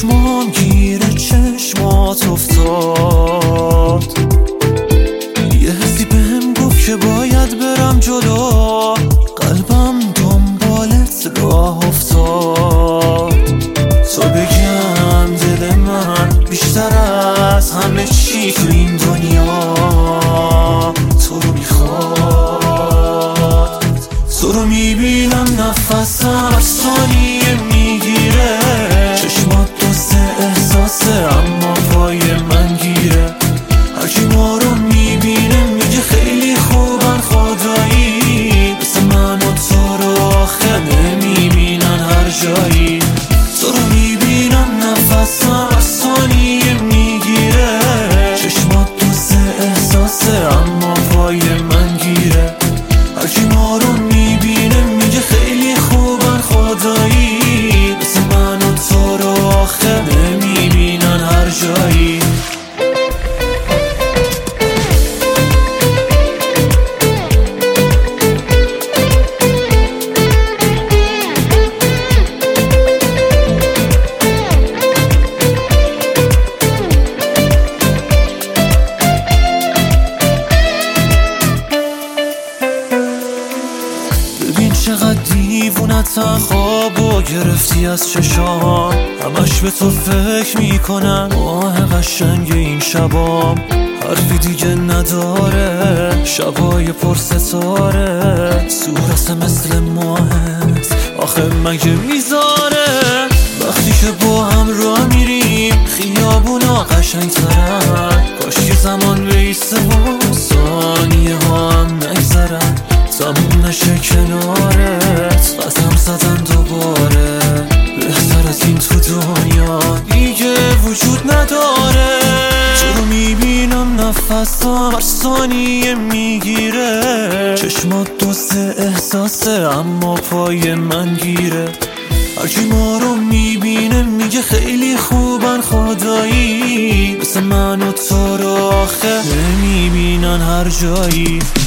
چشمام گیر چشمات افتاد، یه حسی بهم گفت که باید برم جلو، قلبم دنبالت راه افتاد. تو بگم دل من بیشتر از همه چی تو این دنیا تو رو میخواد. تو رو میبینم نفسم هر ثانیه میگیره، چشمات دوست احساسه اما پای من گیره. هرکی ما رو میبینه میگه خیلی خوبن خدایی، مثل من و تو رو آخه نمیبینن هر جایی. تو رو میبینم نفسم هر ثانیه میگیره، چشمات دوست احساسه اما پای من گیره. هرکی ما رو میبینه میگه خیلی خوبن خدایی، مثل من و تو رو آخه نمیبینن هر جایی. ببین چقدر دیوونتم، خوابو گرفتی از چشام، همش به تو فکر میکنم. ماه قشنگ این شبام حرفی دیگه نداره، شبای پر ستاره، صورت مثل ماهت آخه مگه میذاره. وقتی که با هم راه میریم خیابونا قشنگ ترن، کاش که زمان بیسته و ثانیه ها هم نگذرن، تموم نشه کنارت قدم زدن دوباره. بهتر از این تو دنیا دیگه وجود نداره. تو رو میبینم نفسم هر ثانیه میگیره، چشمات دوست احساسه اما پای من گیره. هرکی ما رو میبینه میگه خیلی خوبن خدایی، مثل من و تو رو آخه نمیبینن هر جایی.